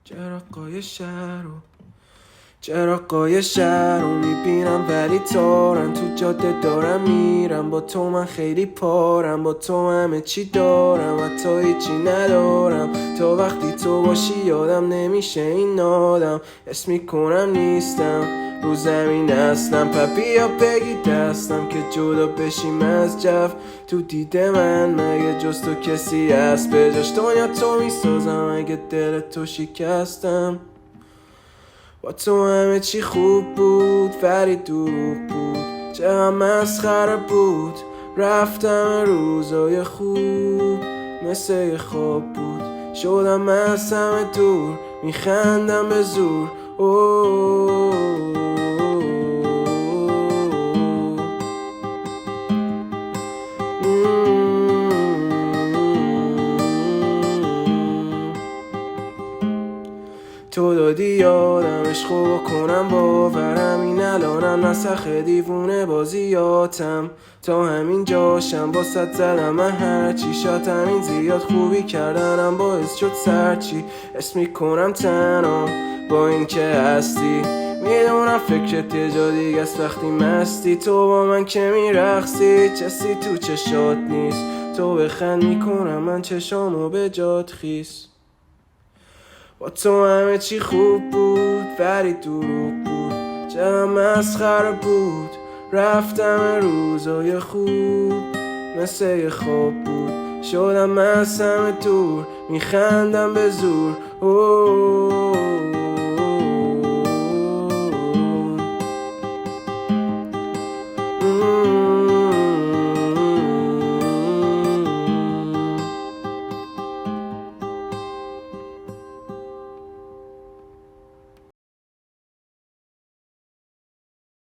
چراغای شهر رو میبینم ولی تارن، تو جاده دارم میرم، با تو من خیلی پارم، با تو همه چی دارم حتی هیچی ندارم. تا وقتی تو باشی یادم نمیشه این آدم، اسم میکنم نیستم رو زمین اصلم. بیا بگی دستم که جدا بشیم از جو، تو دید من مگه جز تو کسی هست به جاش دنیا تو میسازم اگه دل تو شکستم. با تو همه چی خوب بود ولی دروغ بود، چقدر مسخره بود رفتم روزای خوب مثل یه خواب بود. شدم از همه دور میخندم به زور تو دادی یادم عشقو بکنم باورم، این الانم نسخ دیوونه بازیاتم. تا همین جاشم باست زدم من هرچی، شاید همین زیاد خوبی کردنم باعث شد سرچی. اسم میکنم تنها با این که هستی، میدونم فکرت یه جا دیگه است وقتی مستی. تو با من که میرقصی چسی تو چشات نیست، تو بخند میکنم من چشامو به جات خیس. با تو همه چی خوب بود ولی دروغ بود، چقدر مسخره بود رفتم روزای خوب مثل یه خواب بود. شدم از همه دور میخندم به زور